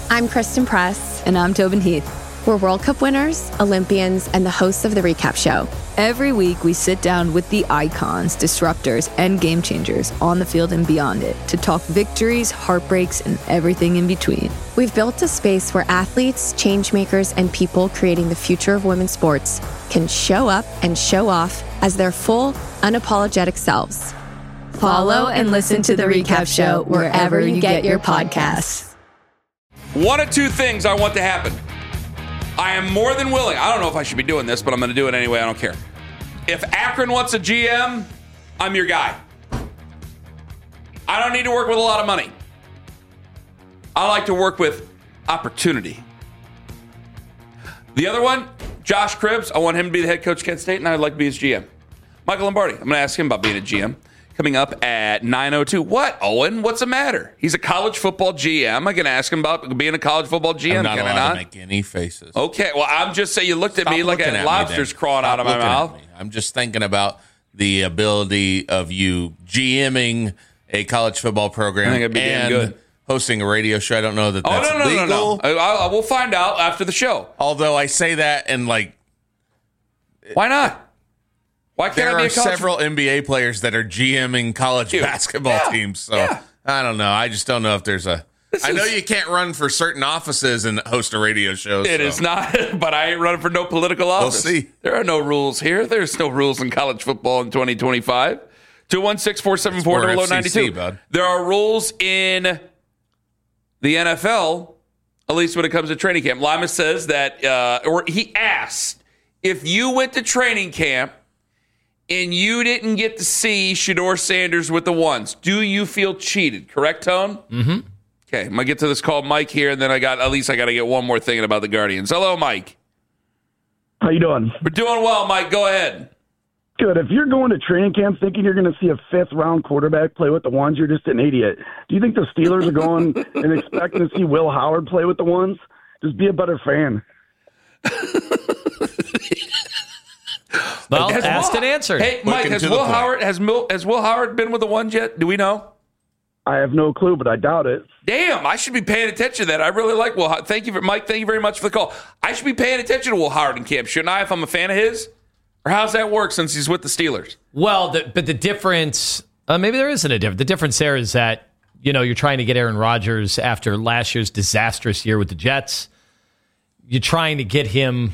I'm Kristen Press. And I'm Tobin Heath. We're World Cup winners, Olympians, and the hosts of The Recap Show. Every week, we sit down with the icons, disruptors, and game changers on the field and beyond it to talk victories, heartbreaks, and everything in between. We've built a space where athletes, change makers, and people creating the future of women's sports can show up and show off as their full, unapologetic selves. Follow and listen to The Recap Show wherever you get your podcasts. One of two things I want to happen. I am more than willing. I don't know if I should be doing this, but I'm going to do it anyway. I don't care. If Akron wants a GM, I'm your guy. I don't need to work with a lot of money. I like to work with opportunity. The other one, Josh Cribbs. I want him to be the head coach of Kent State, and I'd like to be his GM. Michael Lombardi. I'm going to ask him about being a GM. Coming up at 9:02. What, Owen? What's the matter? He's a college football GM. I can ask him about being a college football GM. I'm not allowed to make any faces. Okay, well, I'm just saying you looked at me like a lobster's crawling out of my mouth. I'm just thinking about the ability of you GMing a college football program and hosting a radio show. I don't know that that's legal. No. We'll find out after the show. Although I say that and why not? Why can't there I be are several NBA players that are GMing college basketball teams. So I don't know. I just don't know if there's I know you can't run for certain offices and host a radio show. It is not, but I ain't running for no political office. We'll see. There are no rules here. There's no rules in college football in 2025. 216-474-0092. There are rules in the NFL, at least when it comes to training camp. Lima says that, or he asked, if you went to training camp and you didn't get to see Shedeur Sanders with the ones, do you feel cheated? Correct, Tone? Mm-hmm. Okay, I'm going to get to this call, Mike, here, and then I got to get one more thing about the Guardians. Hello, Mike. How you doing? We're doing well, Mike. Go ahead. Good. If you're going to training camp thinking you're going to see a fifth-round quarterback play with the ones, you're just an idiot. Do you think the Steelers are going and expecting to see Will Howard play with the ones? Just be a better fan. Well, asked and answered. Hey, Mike, has Will Howard been with the ones yet? Do we know? I have no clue, but I doubt it. Damn, I should be paying attention to that. I really like Will Howard. Thank you, Mike. Thank you very much for the call. I should be paying attention to Will Howard in camp, shouldn't I, if I'm a fan of his? Or how's that work since he's with the Steelers? Well, but the difference, maybe there isn't a difference. The difference there is that, you're trying to get Aaron Rodgers after last year's disastrous year with the Jets. You're trying to get him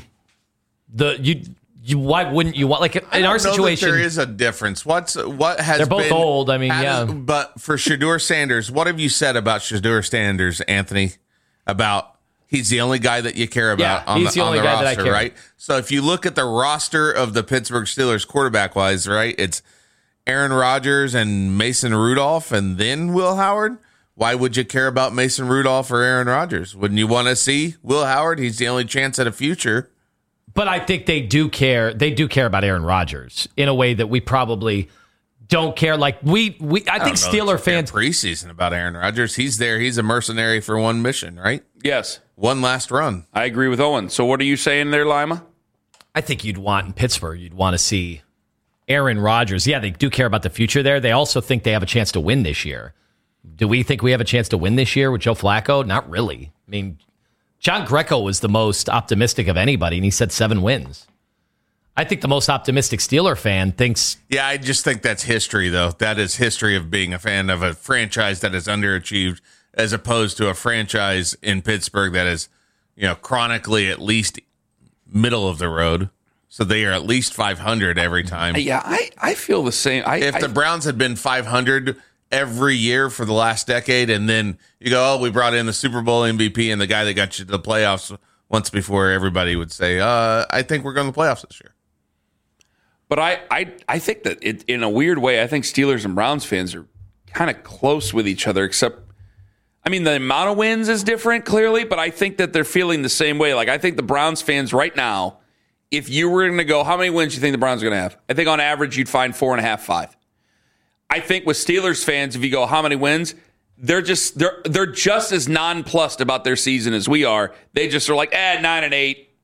why wouldn't you want in our situation? There is a difference. What has they're both old. I mean, but for Shedeur Sanders, what have you said about Shedeur Sanders, Anthony? About he's the only guy that you care about on the roster, that I care. Right? So if you look at the roster of the Pittsburgh Steelers, quarterback wise, right, it's Aaron Rodgers and Mason Rudolph, and then Will Howard. Why would you care about Mason Rudolph or Aaron Rodgers? Wouldn't you want to see Will Howard? He's the only chance at a future. But I think they do care. They do care about Aaron Rodgers in a way that we probably don't care. I think Steeler fans preseason about Aaron Rodgers. He's there. He's a mercenary for one mission, right? Yes. One last run. I agree with Owen. So what are you saying there, Lima? I think you'd want in Pittsburgh. You'd want to see Aaron Rodgers. Yeah, they do care about the future there. They also think they have a chance to win this year. Do we think we have a chance to win this year with Joe Flacco? Not really. I mean, John Greco was the most optimistic of anybody, and he said 7 wins. I think the most optimistic Steeler fan thinks... Yeah, I just think that's history, though. That is history of being a fan of a franchise that has underachieved as opposed to a franchise in Pittsburgh that is, chronically at least middle of the road. So they are at least 500 every time. Yeah, I feel the same. If the Browns had been 500 every year for the last decade, and then you go, we brought in the Super Bowl MVP and the guy that got you to the playoffs once before, everybody would say, I think we're going to the playoffs this year. But I think that in a weird way, I think Steelers and Browns fans are kind of close with each other, except, the amount of wins is different, clearly, but I think that they're feeling the same way. I think the Browns fans right now, if you were going to go, how many wins do you think the Browns are going to have? I think on average, you'd find 4.5, 5. I think with Steelers fans, if you go, how many wins? They're just as nonplussed about their season as we are. They just are 9-8.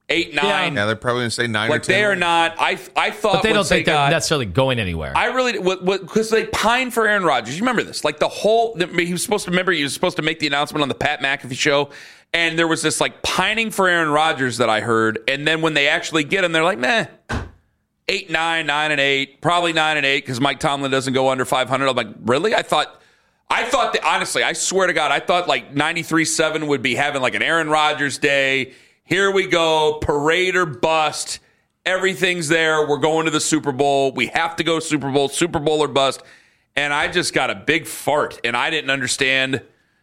8, 9. Yeah, they're probably going to say 9 like or 10. They are not. I thought, but they don't think they're necessarily going anywhere. I really because they pined for Aaron Rodgers. You remember this? Like he was supposed to make the announcement on the Pat McAfee show, and there was this like pining for Aaron Rodgers that I heard, and then when they actually get him, they're like, meh. 8, 9, 9 and 8, probably 9 and 8 because Mike Tomlin doesn't go under 500. I'm like, really? I thought that, honestly, I swear to God, I thought like 93-7 would be having like an Aaron Rodgers day. Here we go, parade or bust. Everything's there. We're going to the Super Bowl. We have to go Super Bowl or bust. And I just got a big fart, and I didn't understand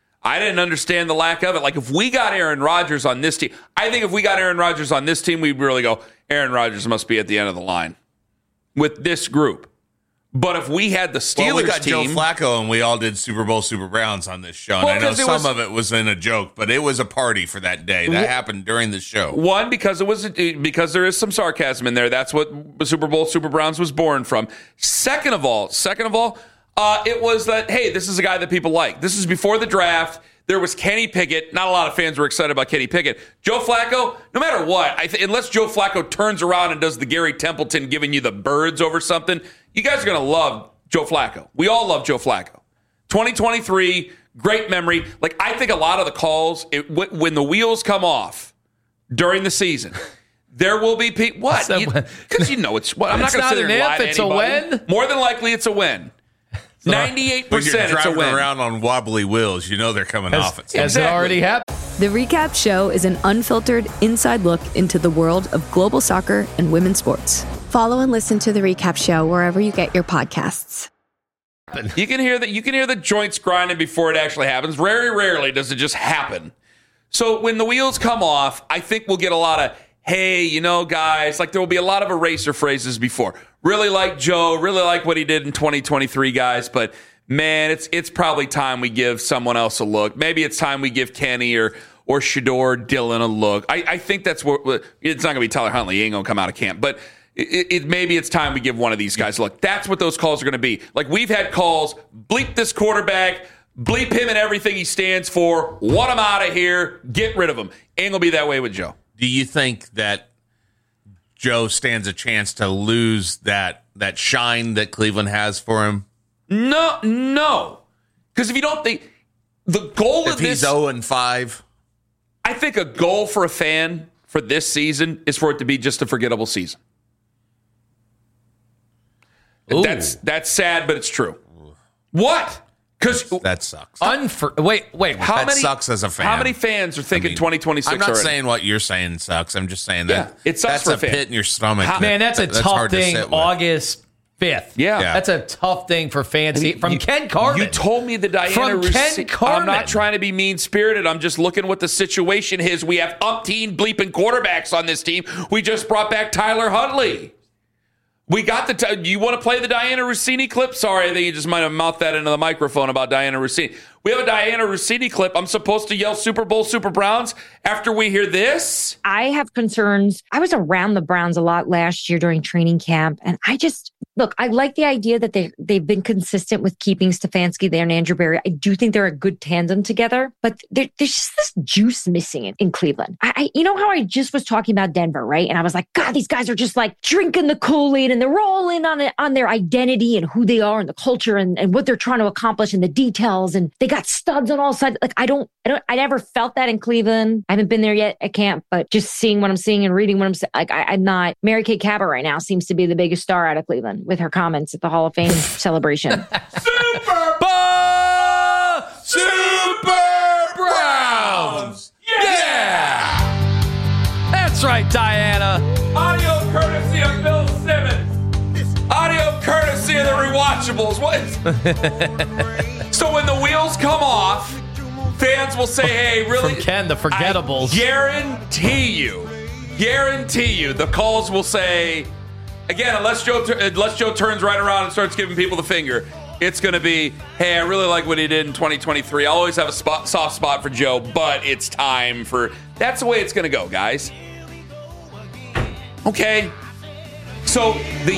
the lack of it. Like if we got Aaron Rodgers on this team, I think if we got Aaron Rodgers on this team, we'd really go, Aaron Rodgers must be at the end of the line with this group. But if we had the Steelers we got team, Joe Flacco, and we all did Super Bowl, Super Browns on this show. And I know some of it was in a joke, but it was a party for that day. That happened during the show. One, because there is some sarcasm in there. That's what Super Bowl, Super Browns was born from. Second of all, it was that, hey, this is a guy that people like. This is before the draft. There was Kenny Pickett. Not a lot of fans were excited about Kenny Pickett. Joe Flacco, no matter what, unless Joe Flacco turns around and does the Gary Templeton giving you the birds over something, you guys are going to love Joe Flacco. We all love Joe Flacco. 2023, great memory. Like, I think a lot of the calls, when the wheels come off during the season, there will be people. What? Because you know it's what. I'm not going to sit there and lie to anybody. It's a win. More than likely, it's a win. 98%. When you're it's a driving win. around on wobbly wheels, you know they're coming off at some Has it already happened? The Recap Show is an unfiltered inside look into the world of global soccer and women's sports. Follow and listen to The Recap Show wherever you get your podcasts. You can hear the joints grinding before it actually happens. Very rarely does it just happen. So when the wheels come off, I think we'll get a lot of, hey, guys, like there will be a lot of eraser phrases before. Really like Joe, really like what he did in 2023, guys, but man, it's probably time we give someone else a look. Maybe it's time we give Kenny or Shedeur Dillon a look. I think that's what it's not going to be. Tyler Huntley. He ain't going to come out of camp, but maybe it's time we give one of these guys a look. That's what those calls are going to be. Like we've had calls, bleep this quarterback, bleep him and everything he stands for, want him out of here, get rid of him. Ain't going to be that way with Joe. Do you think that Joe stands a chance to lose that shine that Cleveland has for him? No. Because if you don't think the goal of this, if he's 0-5, I think a goal for a fan for this season is for it to be just a forgettable season. Ooh. That's sad, but it's true. What? Because that sucks. Wait. That sucks as a fan. How many fans are thinking 2026 I'm not already? saying what you're saying sucks. I'm just saying that it sucks that's for a pit in your stomach. That's a tough thing. August 5th. Yeah. That's a tough thing for fans from Ken Carman. You told me the Diana Ken Carman. I'm not trying to be mean-spirited. I'm just looking what the situation is. We have umpteen bleeping quarterbacks on this team. We just brought back Tyler Huntley. We got you want to play the Diana Rossini clip? Sorry, I think you just might have mouthed that into the microphone about Diana Rossini. We have a Diana Rossini clip. I'm supposed to yell Super Bowl, Super Browns after we hear this? I have concerns. I was around the Browns a lot last year during training camp, and I like the idea that they've been consistent with keeping Stefanski there and Andrew Berry. I do think they're a good tandem together, but there's just this juice missing in Cleveland. You know how I just was talking about Denver, right? And I was like, God, these guys are just like drinking the Kool-Aid and they're all in on their identity and who they are and the culture and what they're trying to accomplish and the details. And they got studs on all sides. Like I never felt that in Cleveland. I haven't been there yet at camp, but just seeing what I'm seeing and reading what I'm seeing, like I'm not. Mary Kay Cabot right now seems to be the biggest star out of Cleveland with her comments at the Hall of Fame celebration. Super Bowl! Super Browns! Yeah! That's right, Diana. Audio courtesy of Bill Simmons. Audio courtesy of the rewatchables. What? So when the wheels come off, fans will say, hey, really? From Ken, the forgettables. I guarantee you, the calls will say, again, unless Joe turns right around and starts giving people the finger, it's going to be, hey, I really like what he did in 2023. I'll always have a soft spot for Joe, but it's time for... That's the way it's going to go, guys. Okay. So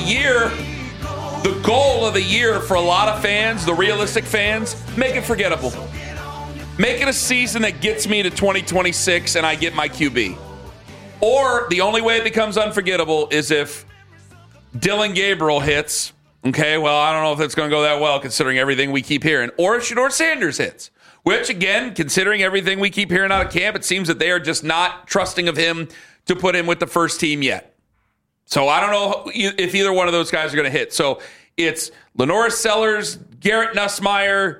the goal of the year for a lot of fans, the realistic fans, make it forgettable. Make it a season that gets me to 2026 and I get my QB. Or the only way it becomes unforgettable is if Dylan Gabriel hits. Okay, well, I don't know if that's going to go that well considering everything we keep hearing. Or if Shedeur Sanders hits. Which, again, considering everything we keep hearing out of camp, it seems that they are just not trusting of him to put him with the first team yet. So I don't know if either one of those guys are going to hit. So it's LaNorris Sellers, Garrett Nussmeier,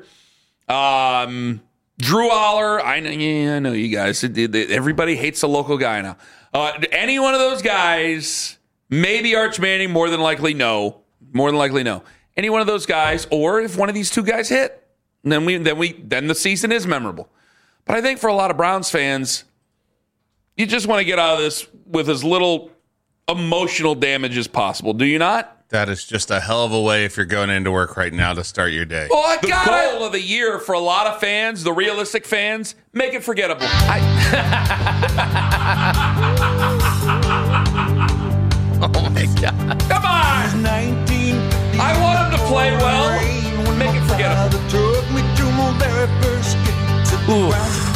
Drew Aller. I know you guys. Everybody hates the local guy now. Any one of those guys, maybe Arch Manning, more than likely no. Any one of those guys, or if one of these two guys hit, then the season is memorable. But I think for a lot of Browns fans, you just want to get out of this with as little emotional damage as possible. Do you not? That is just a hell of a way if you're going into work right now to start your day. Well, the goal of the year for a lot of fans, the realistic fans, make it forgettable. Oh my God. Come on! I want him to play well. Make it forgettable. Ooh.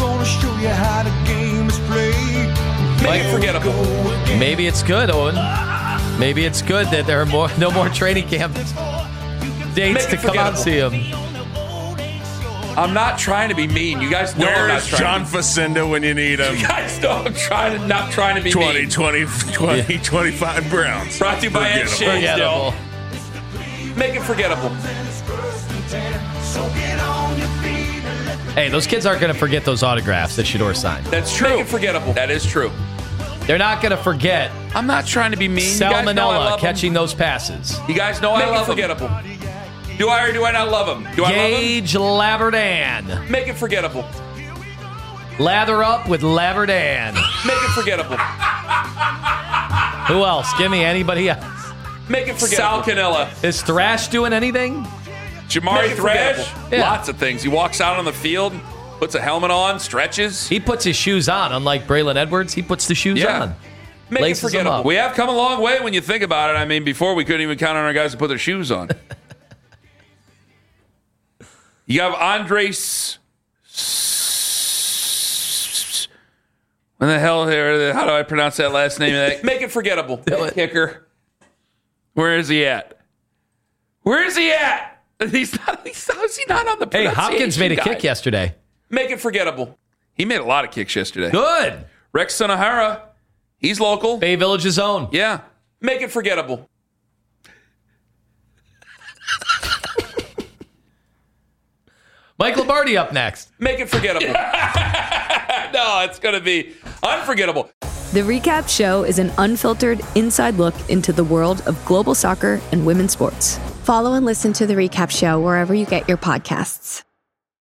Make it forgettable. Maybe it's good, Owen. Maybe it's good that there are no more training camp dates to come out and see him. I'm not trying to be mean. You guys know I'm not trying John Facenda when you need him? You guys know I'm not trying to be mean. 2025 Browns. Brought to you by Ed Shanesdale. Make it forgettable. Hey, those kids aren't going to forget those autographs that Shedeur signed. That's true. Make it forgettable. That is true. They're not going to forget. I'm not trying to be mean. Salmonella catching those passes. You guys know I love forgettable. Do I or do I not love him? Do I love him? Gage Laverdan. Make it forgettable. Lather up with Laverdan. Make it forgettable. Who else? Give me anybody else. Make it forgettable. Sal Cannella. Is Thrash doing anything? Jamari Thrash? Yeah. Lots of things. He walks out on the field, puts a helmet on, stretches. He puts his shoes on, unlike Braylon Edwards. He puts the shoes on. Make it forgettable. We have come a long way when you think about it. I mean, before we couldn't even count on our guys to put their shoes on. You have Andres. When the hell here? How do I pronounce that last name? Make it forgettable. Kicker. Where is he at? Where is he at? He's not. How is he not on the pronunciation? Hey, Hopkins made a kick yesterday. Make it forgettable. He made a lot of kicks yesterday. Good. Rex Sonahara. He's local. Bay Village's own. Yeah. Make it forgettable. Mike Lombardi up next. Make it forgettable. No, it's going to be unforgettable. The Recap Show is an unfiltered inside look into the world of global soccer and women's sports. Follow and listen to The Recap Show wherever you get your podcasts.